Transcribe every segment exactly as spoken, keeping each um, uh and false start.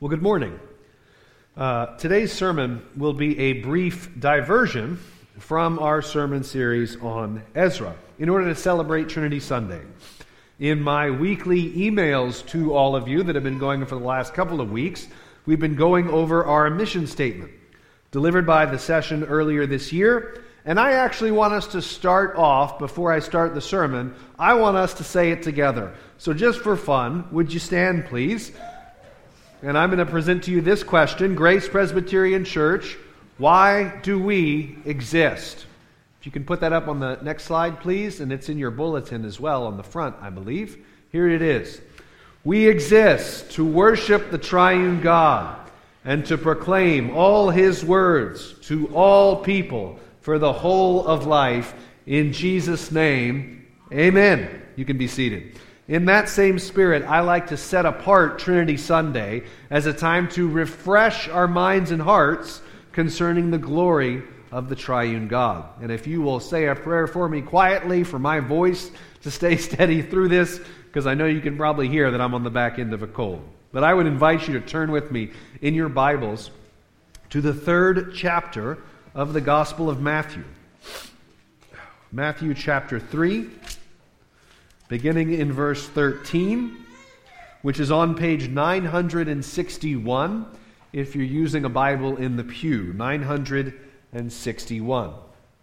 Well, good morning. Uh, today's sermon will be a brief diversion from our sermon series on Ezra in order to celebrate Trinity Sunday. In my weekly emails to all of you that have been going for the last couple of weeks, we've been going over our mission statement delivered by the session earlier this year. And I actually want us to start off, before I start the sermon, I want us to say it together. So just for fun, would you stand, please? And I'm going to present to you this question: Grace Presbyterian Church, why do we exist? If you can put that up on the next slide, please, and it's in your bulletin as well on the front, I believe. Here it is. We exist to worship the triune God and to proclaim all His words to all people for the whole of life. In Jesus' name, amen. You can be seated. In that same spirit, I like to set apart Trinity Sunday as a time to refresh our minds and hearts concerning the glory of the triune God. And if you will say a prayer for me quietly, for my voice to stay steady through this, because I know you can probably hear that I'm on the back end of a cold. But I would invite you to turn with me in your Bibles to the third chapter of the Gospel of Matthew. Matthew chapter three. Beginning in verse thirteen, which is on page nine hundred sixty-one, if you're using a Bible in the pew, nine hundred sixty-one.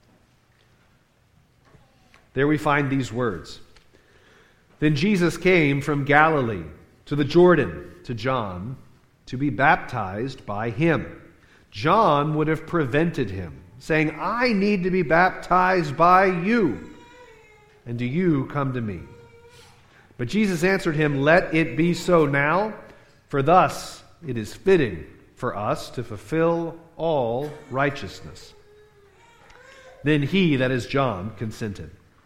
There we find these words. Then Jesus came from Galilee to the Jordan to John to be baptized by him. John would have prevented him, saying, I need to be baptized by you, and do you come to me? But Jesus answered him, Let it be so now, for thus it is fitting for us to fulfill all righteousness. Then he, that is John, consented.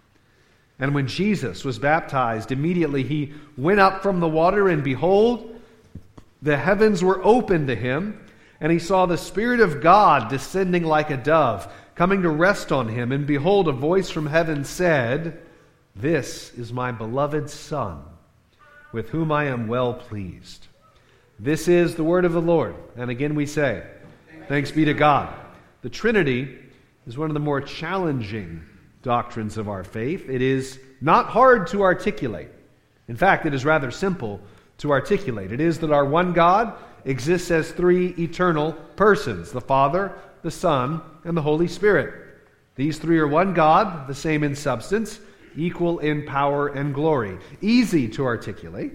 And when Jesus was baptized, immediately he went up from the water, and behold, the heavens were opened to him, and he saw the Spirit of God descending like a dove, coming to rest on him. And behold, a voice from heaven said, This is my beloved Son, with whom I am well pleased. This is the word of the Lord. And again we say, Thanks be to God. The Trinity is one of the more challenging doctrines of our faith. It is not hard to articulate. In fact, it is rather simple to articulate. It is that our one God exists as three eternal persons: the Father, the Son, and the Holy Spirit. These three are one God, the same in substance, equal in power and glory. Easy to articulate,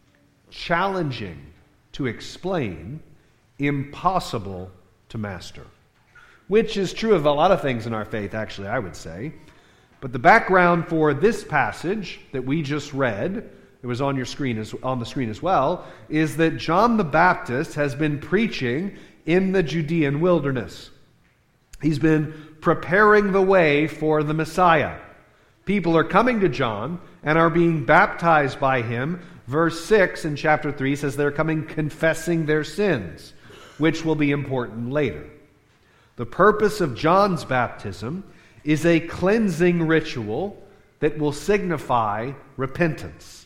challenging to explain, impossible to master. Which is true of a lot of things in our faith, actually, I would say. But the background for this passage that we just read, it was on your screen as, on the screen as well, is that John the Baptist has been preaching in the Judean wilderness. He's been preparing the way for the Messiah. People are coming to John and are being baptized by him. Verse six in chapter three says they're coming confessing their sins, which will be important later. The purpose of John's baptism is a cleansing ritual that will signify repentance.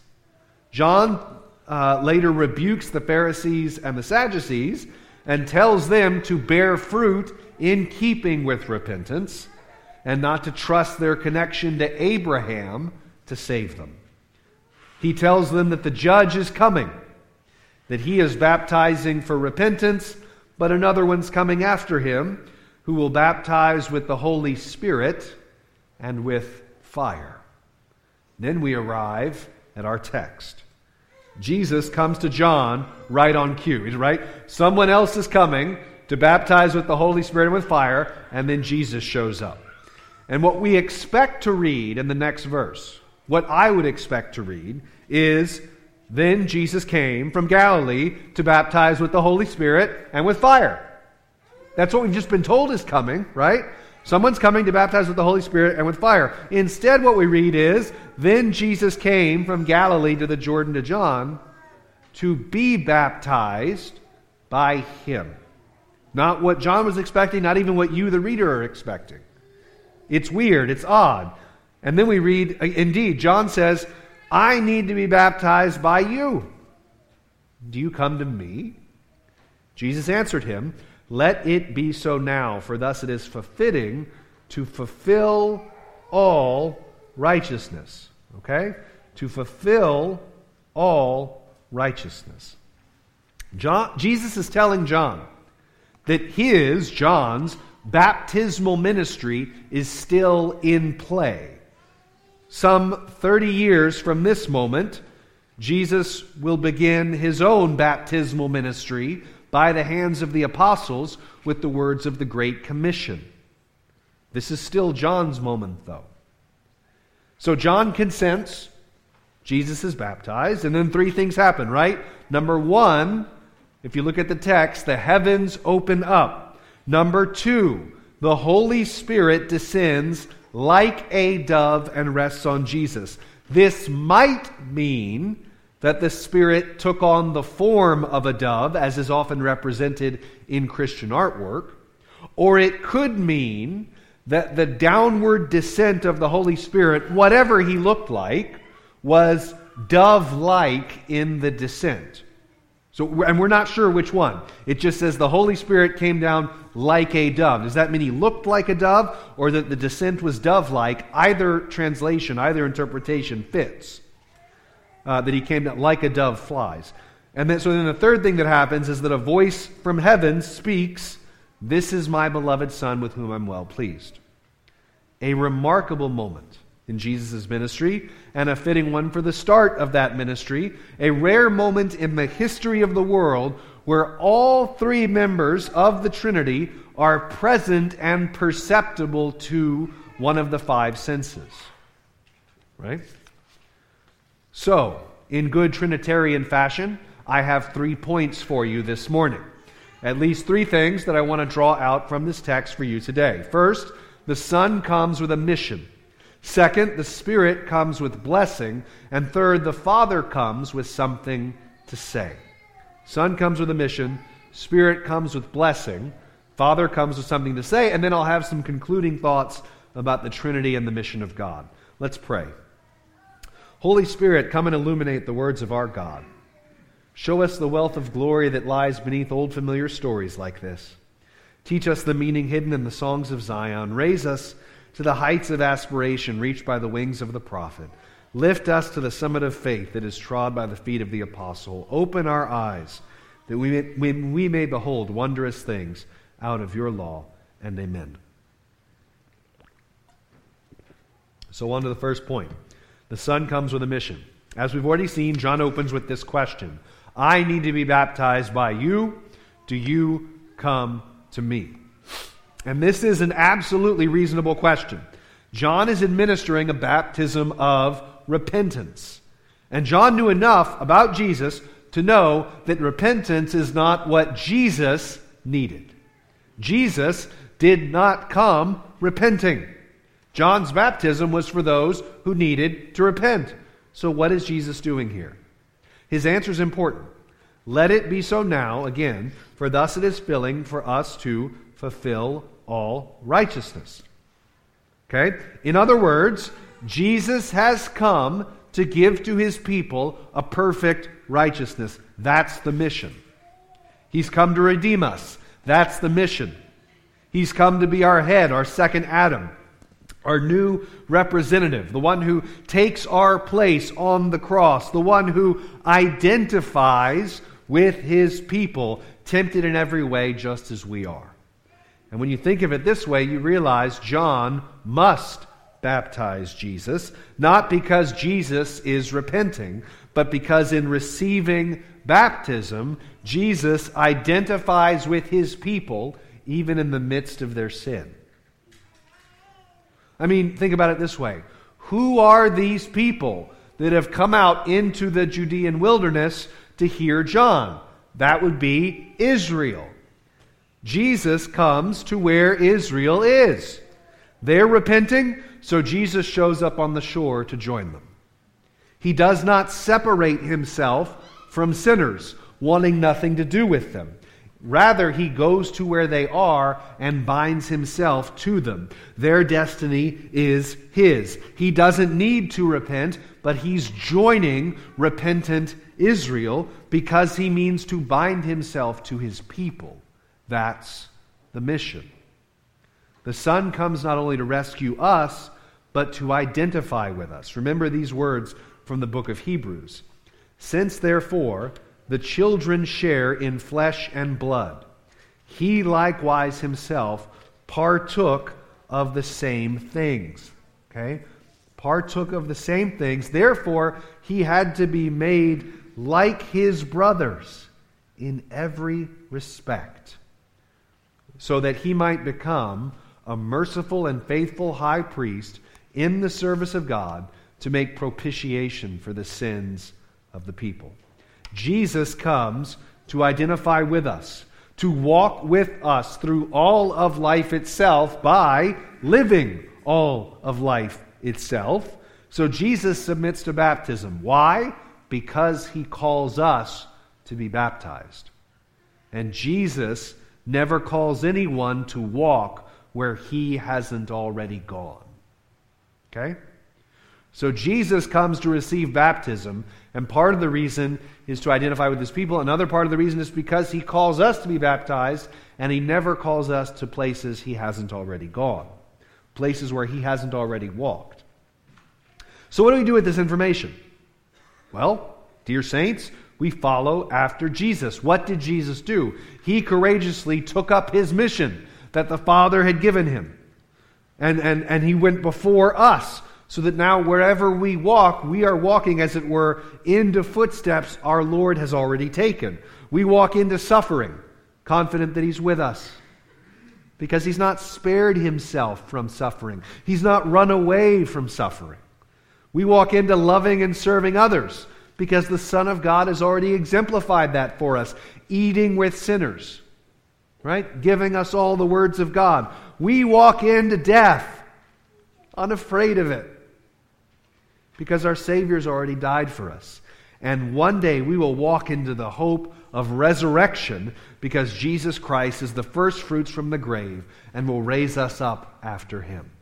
John uh, later rebukes the Pharisees and the Sadducees and tells them to bear fruit in keeping with repentance, and not to trust their connection to Abraham to save them. He tells them that the judge is coming, that he is baptizing for repentance, but another one's coming after him who will baptize with the Holy Spirit and with fire. Then we arrive at our text. Jesus comes to John right on cue, right? Someone else is coming to baptize with the Holy Spirit and with fire, and then Jesus shows up. And what we expect to read in the next verse, what I would expect to read, is, Then Jesus came from Galilee to baptize with the Holy Spirit and with fire. That's what we've just been told is coming, right? Someone's coming to baptize with the Holy Spirit and with fire. Instead, what we read is, Then Jesus came from Galilee to the Jordan to John to be baptized by him. Not what John was expecting, not even what you, the reader, are expecting. It's weird, it's odd. And then we read, indeed, John says, I need to be baptized by you. Do you come to me? Jesus answered him, "Let it be so now, for thus it is fitting to fulfill all righteousness." Okay? To fulfill all righteousness. John, Jesus is telling John that his, John's, baptismal ministry is still in play. Some thirty years from this moment, Jesus will begin his own baptismal ministry by the hands of the apostles with the words of the Great Commission. This is still John's moment, though. So John consents, Jesus is baptized, and then three things happen, right? Number one, if you look at the text, the heavens open up. Number two, the Holy Spirit descends like a dove and rests on Jesus. This might mean that the Spirit took on the form of a dove, as is often represented in Christian artwork, or it could mean that the downward descent of the Holy Spirit, whatever he looked like, was dove-like in the descent. So, and we're not sure which one. It just says the Holy Spirit came down like a dove. Does that mean he looked like a dove, or that the descent was dove-like? Either translation, either interpretation fits. Uh, that he came down like a dove flies. And then, so then the third thing that happens is that a voice from heaven speaks, "This is my beloved Son with whom I'm well pleased." A remarkable moment in Jesus' ministry, and a fitting one for the start of that ministry, a rare moment in the history of the world where all three members of the Trinity are present and perceptible to one of the five senses. Right? So, in good Trinitarian fashion, I have three points for you this morning. At least three things that I want to draw out from this text for you today. First, the Son comes with a mission. Second, the Spirit comes with blessing. And third, the Father comes with something to say. Son comes with a mission. Spirit comes with blessing. Father comes with something to say. And then I'll have some concluding thoughts about the Trinity and the mission of God. Let's pray. Holy Spirit, come and illuminate the words of our God. Show us the wealth of glory that lies beneath old familiar stories like this. Teach us the meaning hidden in the songs of Zion. Raise us to the heights of aspiration reached by the wings of the prophet. Lift us to the summit of faith that is trod by the feet of the apostle. Open our eyes that we may, we, we may behold wondrous things out of your law. And amen. So on to the first point. The Son comes with a mission. As we've already seen, John opens with this question. I need to be baptized by you. Do you come to me? And this is an absolutely reasonable question. John is administering a baptism of repentance. And John knew enough about Jesus to know that repentance is not what Jesus needed. Jesus did not come repenting. John's baptism was for those who needed to repent. So what is Jesus doing here? His answer is important. Let it be so now, again, for thus it is filling for us to fulfill all righteousness. Okay? In other words, Jesus has come to give to his people a perfect righteousness. That's the mission. He's come to redeem us. That's the mission. He's come to be our head, our second Adam, our new representative, the one who takes our place on the cross, the one who identifies with his people, tempted in every way just as we are. And when you think of it this way, you realize John must baptize Jesus, not because Jesus is repenting, but because in receiving baptism, Jesus identifies with his people even in the midst of their sin. I mean, think about it this way. Who are these people that have come out into the Judean wilderness to hear John? That would be Israel. Jesus comes to where Israel is. They're repenting, so Jesus shows up on the shore to join them. He does not separate himself from sinners, wanting nothing to do with them. Rather, he goes to where they are and binds himself to them. Their destiny is his. He doesn't need to repent, but he's joining repentant Israel because he means to bind himself to his people. That's the mission. The Son comes not only to rescue us, but to identify with us. Remember these words from the book of Hebrews. Since, therefore, the children share in flesh and blood, he likewise himself partook of the same things. Okay? Partook of the same things. Therefore, he had to be made like his brothers in every respect, so that he might become a merciful and faithful high priest in the service of God to make propitiation for the sins of the people. Jesus comes to identify with us, to walk with us through all of life itself by living all of life itself. So Jesus submits to baptism. Why? Because he calls us to be baptized. And Jesus never calls anyone to walk where he hasn't already gone. Okay? So Jesus comes to receive baptism, and part of the reason is to identify with his people. Another part of the reason is because he calls us to be baptized, and he never calls us to places he hasn't already gone, places where he hasn't already walked. So what do we do with this information? Well, dear saints, we follow after Jesus. What did Jesus do? He courageously took up his mission that the Father had given him, and, and, and he went before us, so that now wherever we walk, we are walking, as it were, into footsteps our Lord has already taken. We walk into suffering, confident that he's with us, because he's not spared himself from suffering. He's not run away from suffering. We walk into loving and serving others, because the Son of God has already exemplified that for us, eating with sinners, right? Giving us all the words of God. We walk into death, unafraid of it, because our Savior's already died for us. And one day we will walk into the hope of resurrection, because Jesus Christ is the first fruits from the grave and will raise us up after him.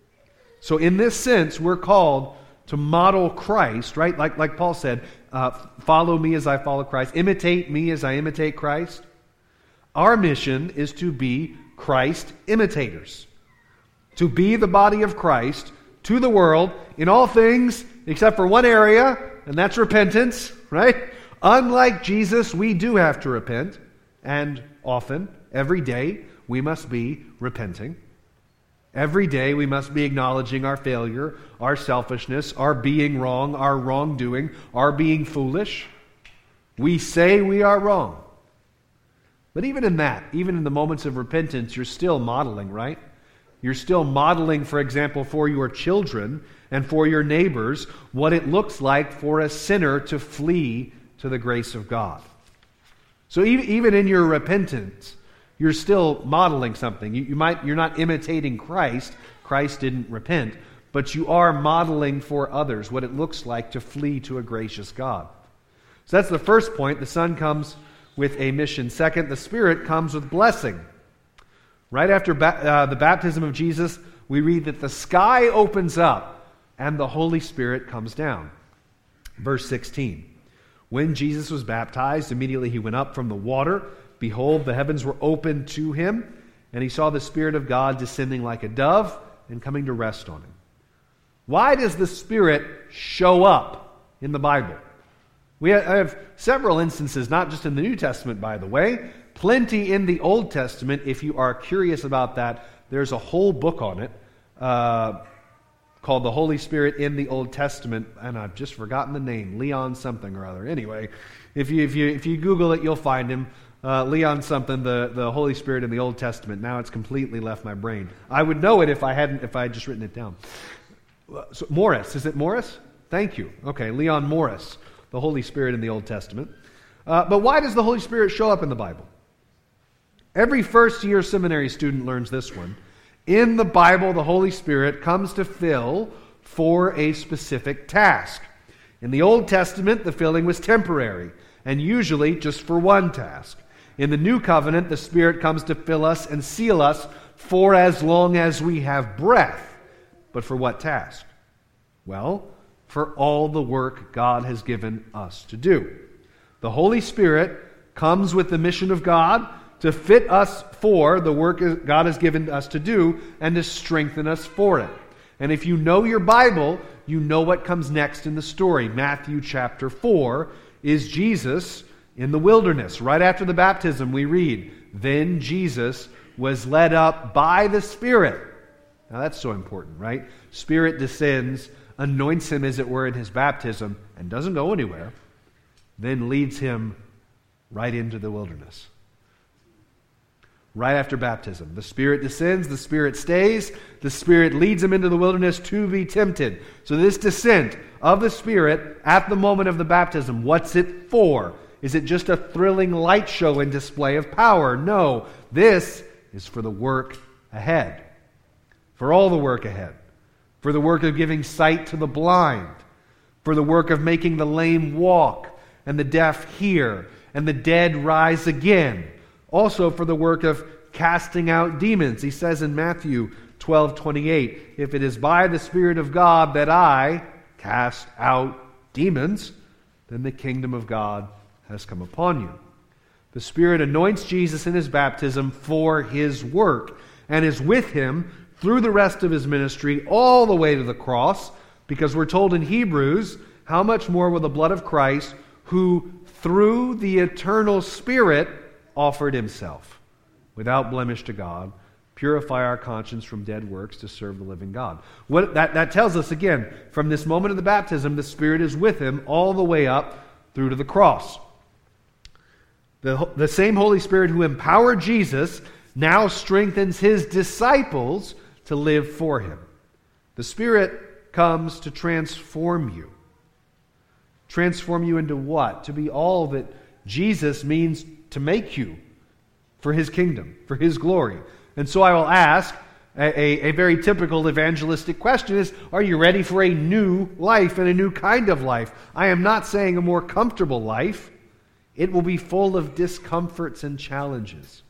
So in this sense, we're called to model Christ, right? Like, like Paul said, uh, follow me as I follow Christ. Imitate me as I imitate Christ. Our mission is to be Christ imitators. To be the body of Christ to the world in all things except for one area, and that's repentance, right? Unlike Jesus, we do have to repent, and often, every day, we must be repenting. Every day we must be acknowledging our failure, our selfishness, our being wrong, our wrongdoing, our being foolish. We say we are wrong. But even in that, even in the moments of repentance, you're still modeling, right? You're still modeling, for example, for your children and for your neighbors what it looks like for a sinner to flee to the grace of God. So even in your repentance, you're still modeling something. You, you might, you're not imitating Christ. Christ didn't repent. But you are modeling for others what it looks like to flee to a gracious God. So that's the first point. The Son comes with a mission. Second, the Spirit comes with blessing. Right after ba- uh, the baptism of Jesus, we read that the sky opens up and the Holy Spirit comes down. Verse sixteen. When Jesus was baptized, immediately he went up from the water. Behold, the heavens were opened to him, and he saw the Spirit of God descending like a dove and coming to rest on him. Why does the Spirit show up in the Bible? We have several instances, not just in the New Testament, by the way, plenty in the Old Testament. If you are curious about that, there's a whole book on it uh, called The Holy Spirit in the Old Testament, and I've just forgotten the name, Leon something or other. Anyway, if you if you if you Google it, you'll find him. Uh, Leon something, the, the Holy Spirit in the Old Testament. Now it's completely left my brain. I would know it if I hadn't if I had just written it down. So, Morris, is it Morris? Thank you. Okay, Leon Morris, the Holy Spirit in the Old Testament. Uh, but why does the Holy Spirit show up in the Bible? Every first-year seminary student learns this one. In the Bible, the Holy Spirit comes to fill for a specific task. In the Old Testament, the filling was temporary, and usually just for one task. In the new covenant, the Spirit comes to fill us and seal us for as long as we have breath. But for what task? Well, for all the work God has given us to do. The Holy Spirit comes with the mission of God to fit us for the work God has given us to do and to strengthen us for it. And if you know your Bible, you know what comes next in the story. Matthew chapter four is Jesus in the wilderness. Right after the baptism, we read, "Then Jesus was led up by the Spirit." Now that's so important, right? Spirit descends, anoints him, as it were, in his baptism, and doesn't go anywhere, then leads him right into the wilderness. Right after baptism, the Spirit descends, the Spirit stays, the Spirit leads him into the wilderness to be tempted. So this descent of the Spirit at the moment of the baptism, what's it for? Is it just a thrilling light show and display of power? No, this is for the work ahead. For all the work ahead. For the work of giving sight to the blind. For the work of making the lame walk and the deaf hear and the dead rise again. Also for the work of casting out demons. He says in Matthew twelve twenty-eight, "If it is by the Spirit of God that I cast out demons, then the kingdom of God has come upon you." The Spirit anoints Jesus in his baptism for his work and is with him through the rest of his ministry all the way to the cross, because we're told in Hebrews, how much more will the blood of Christ, who through the eternal Spirit offered himself without blemish to God, purify our conscience from dead works to serve the living God. What that, that tells us, again, from this moment of the baptism, the Spirit is with him all the way up through to the cross. The, the same Holy Spirit who empowered Jesus now strengthens his disciples to live for him. The Spirit comes to transform you. Transform you into what? To be all that Jesus means to make you for his kingdom, for his glory. And so I will ask a, a, a very typical evangelistic question is, are you ready for a new life and a new kind of life? I am not saying a more comfortable life. It will be full of discomforts and challenges.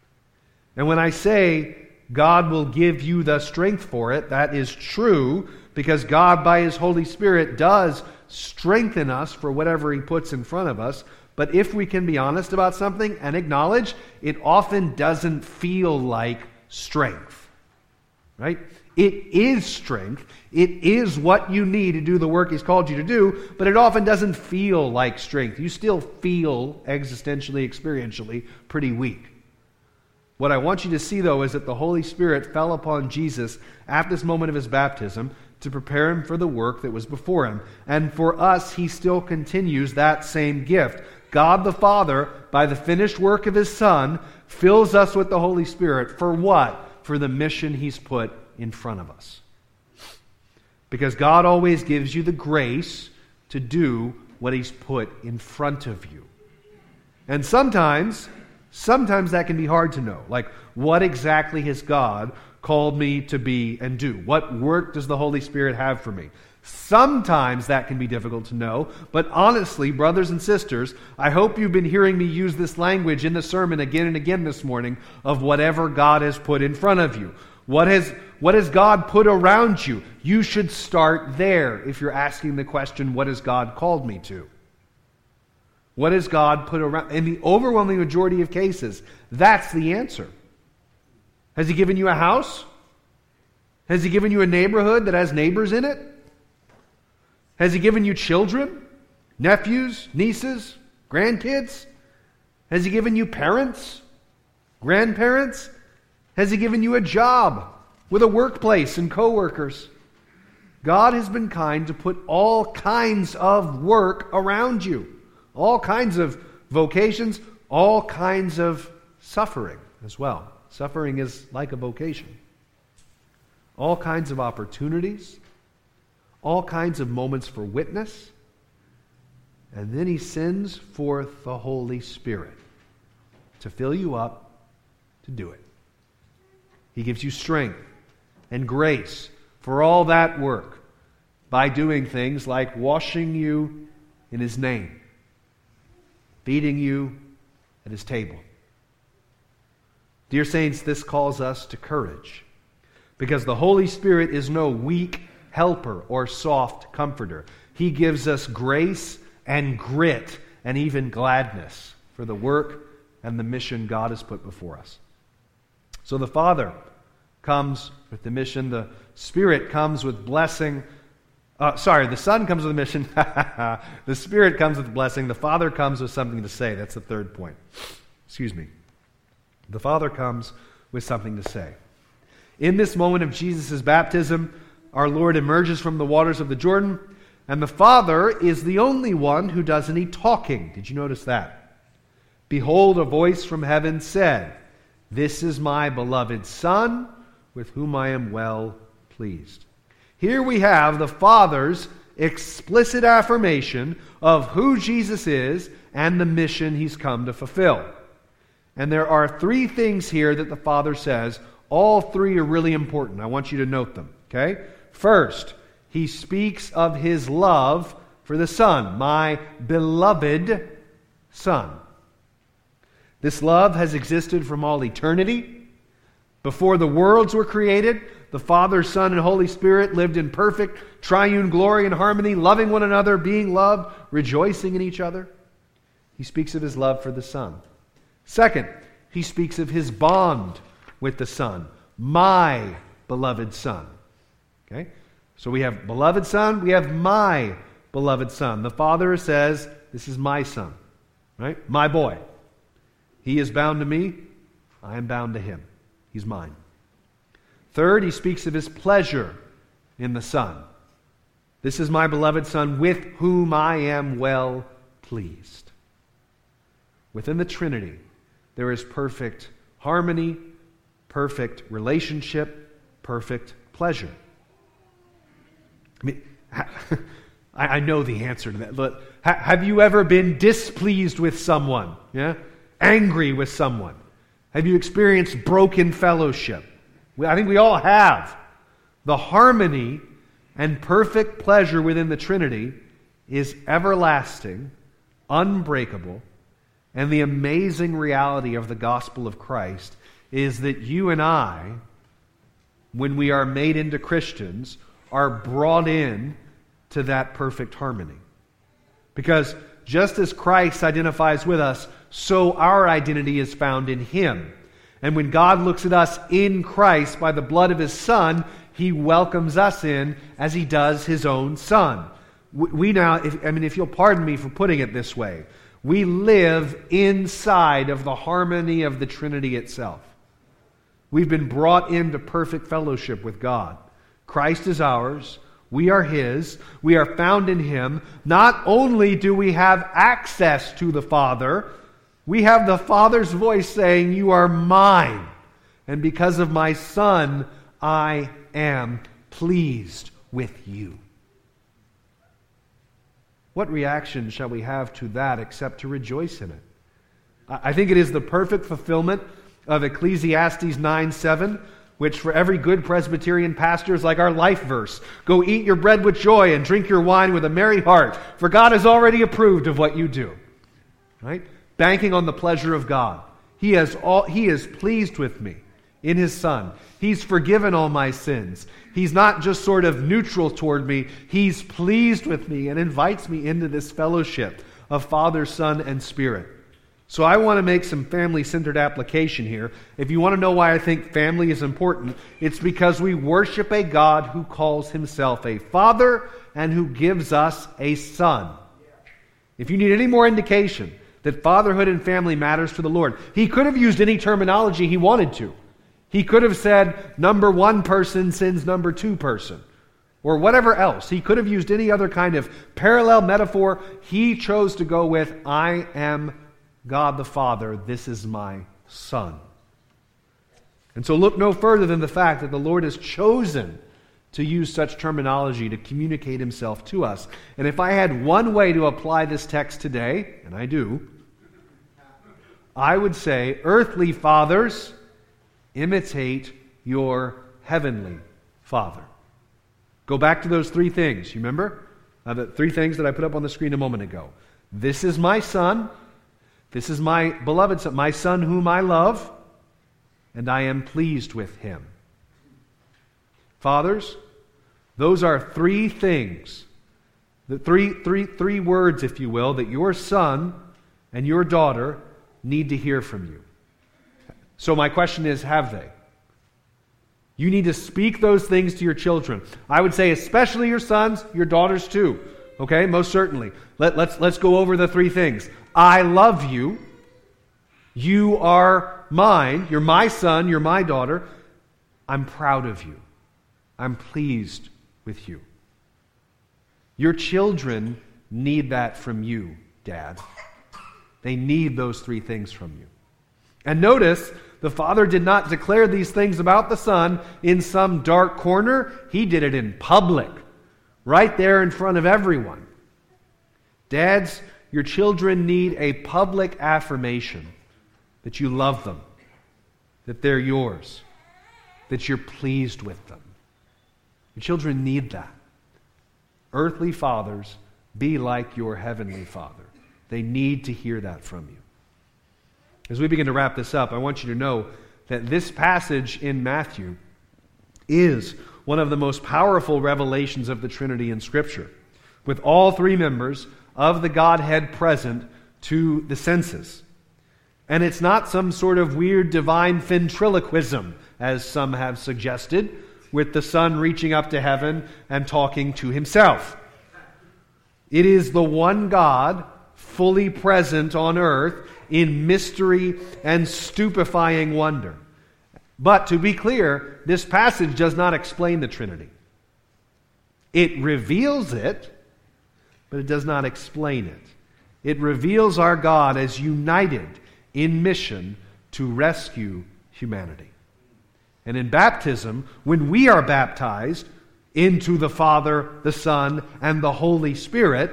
And when I say God will give you the strength for it, that is true, because God by his Holy Spirit does strengthen us for whatever he puts in front of us. But if we can be honest about something and acknowledge, it often doesn't feel like strength. Right? It is strength. It is what you need to do the work he's called you to do, but it often doesn't feel like strength. You still feel existentially, experientially pretty weak. What I want you to see, though, is that the Holy Spirit fell upon Jesus at this moment of his baptism to prepare him for the work that was before him. And for us, he still continues that same gift. God the Father, by the finished work of his Son, fills us with the Holy Spirit. For what? For the mission he's put in front of us. Because God always gives you the grace to do what he's put in front of you. And sometimes, sometimes that can be hard to know. Like, what exactly has God called me to be and do? What work does the Holy Spirit have for me? Sometimes that can be difficult to know, but honestly, brothers and sisters, I hope you've been hearing me use this language in the sermon again and again this morning of whatever God has put in front of you. What has, what has God put around you? You should start there if you're asking the question, what has God called me to? What has God put around? In the overwhelming majority of cases, that's the answer. Has he given you a house? Has he given you a neighborhood that has neighbors in it? Has he given you children, nephews, nieces, grandkids? Has he given you parents, grandparents? Has he given you a job with a workplace and coworkers? God has been kind to put all kinds of work around you. All kinds of vocations, all kinds of suffering as well. Suffering is like a vocation. All kinds of opportunities, all kinds of moments for witness, and then he sends forth the Holy Spirit to fill you up to do it. He gives you strength and grace for all that work by doing things like washing you in his name, feeding you at his table, Dear saints, this calls us to courage, because the Holy Spirit is no weak helper or soft comforter. He gives us grace and grit and even gladness for the work and the mission God has put before us. So the Father comes with the mission. The Spirit comes with blessing. Uh, sorry, the Son comes with a mission. The Spirit comes with blessing. The Father comes with something to say. That's the third point. Excuse me. The Father comes with something to say. In this moment of Jesus' baptism, our Lord emerges from the waters of the Jordan, and the Father is the only one who does any talking. Did you notice that? Behold, a voice from heaven said, "This is my beloved Son, with whom I am well pleased." Here we have the Father's explicit affirmation of who Jesus is and the mission He's come to fulfill. And there are three things here that the Father says. All three are really important. I want you to note them. Okay? First, He speaks of His love for the Son, my beloved Son. This love has existed from all eternity. Before the worlds were created, the Father, Son, and Holy Spirit lived in perfect triune glory and harmony, loving one another, being loved, rejoicing in each other. He speaks of His love for the Son. Second, He speaks of His bond with the Son, my beloved Son. Okay? So we have beloved Son, we have my beloved Son. The Father says, "This is my Son," right? My boy. He is bound to me, I am bound to Him. He's mine. Third, He speaks of His pleasure in the Son. "This is my beloved Son, with whom I am well pleased." Within the Trinity, there is perfect harmony, perfect relationship, perfect pleasure. I mean, I know the answer to that. But have you ever been displeased with someone? Yeah? Angry with someone? Have you experienced broken fellowship? I think we all have. The harmony and perfect pleasure within the Trinity is everlasting, unbreakable, and the amazing reality of the gospel of Christ is that you and I, when we are made into Christians, are brought in to that perfect harmony. Because just as Christ identifies with us, so our identity is found in Him. And when God looks at us in Christ by the blood of His Son, He welcomes us in as He does His own Son. We now, if, I mean, if you'll pardon me for putting it this way, we live inside of the harmony of the Trinity itself. We've been brought into perfect fellowship with God. Christ is ours. We are His. We are found in Him. Not only do we have access to the Father, we have the Father's voice saying, "You are mine. And because of my Son, I am pleased with you." What reaction shall we have to that except to rejoice in it? I think it is the perfect fulfillment of Ecclesiastes nine seven, which for every good Presbyterian pastor is like our life verse. "Go eat your bread with joy and drink your wine with a merry heart, for God has already approved of what you do." Right? Banking on the pleasure of God. He has all, He is pleased with me in His Son. He's forgiven all my sins. He's not just sort of neutral toward me. He's pleased with me and invites me into this fellowship of Father, Son, and Spirit. So I want to make some family-centered application here. If you want to know why I think family is important, it's because we worship a God who calls Himself a Father and who gives us a Son. If you need any more indication that fatherhood and family matters to the Lord, He could have used any terminology He wanted to. He could have said, number one person sends number two person, or whatever else. He could have used any other kind of parallel metaphor. He chose to go with, "I am God the Father, this is my Son." And so look no further than the fact that the Lord has chosen to use such terminology to communicate Himself to us. And if I had one way to apply this text today, and I do, I would say, earthly fathers, imitate your heavenly Father. Go back to those three things. You remember? Uh, the three things that I put up on the screen a moment ago. This is my Son. This is my beloved Son, my Son whom I love. and I am pleased with him. Fathers, those are three things, the three, three, three words, if you will, that your son and your daughter need to hear from you. So my question is, have they? You need to speak those things to your children. I would say especially your sons, your daughters too. Okay, most certainly. Let, let's, let's go over the three things. I love you. You are mine. You're my son. You're my daughter. I'm proud of you. I'm pleased with you. Your children need that from you, Dad. They need those three things from you. And notice, the Father did not declare these things about the Son in some dark corner. He did it in public, right there in front of everyone. Dads, your children need a public affirmation that you love them, that they're yours, that you're pleased with them. Your children need that. Earthly fathers, be like your heavenly Father. They need to hear that from you. As we begin to wrap this up, I want you to know that this passage in Matthew is one of the most powerful revelations of the Trinity in Scripture, with all three members of the Godhead present to the senses. And it's not some sort of weird divine ventriloquism, as some have suggested, with the Son reaching up to heaven and talking to himself. It is the one God fully present on earth in mystery and stupefying wonder. But to be clear, this passage does not explain the Trinity. It reveals it, but it does not explain it. It reveals our God as united in mission to rescue humanity. And in baptism, when we are baptized into the Father, the Son, and the Holy Spirit,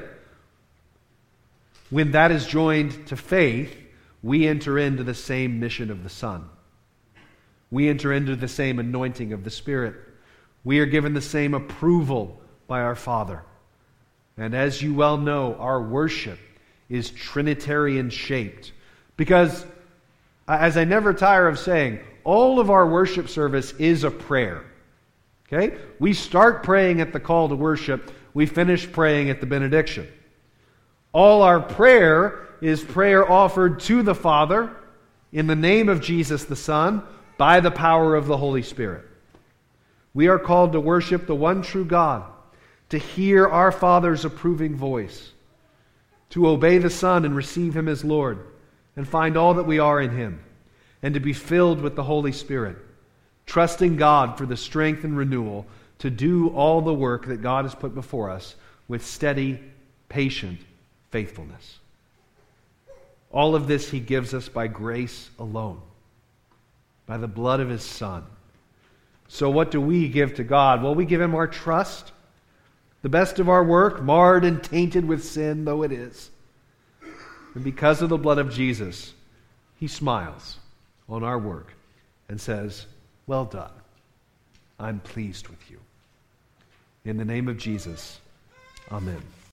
when that is joined to faith, we enter into the same mission of the Son. We enter into the same anointing of the Spirit. We are given the same approval by our Father. And as you well know, our worship is Trinitarian shaped. Because, as I never tire of saying, all of our worship service is a prayer. Okay? We start praying at the call to worship. We finish praying at the benediction. All our prayer is prayer offered to the Father in the name of Jesus the Son by the power of the Holy Spirit. We are called to worship the one true God, to hear our Father's approving voice, to obey the Son and receive Him as Lord, and find all that we are in Him, and to be filled with the Holy Spirit, trusting God for the strength and renewal to do all the work that God has put before us with steady, patient faithfulness. All of this He gives us by grace alone, by the blood of His Son. So what do we give to God? Well, we give Him our trust, the best of our work, marred and tainted with sin though it is. And because of the blood of Jesus, He smiles on our work and says, "Well done. I'm pleased with you." In the name of Jesus, amen.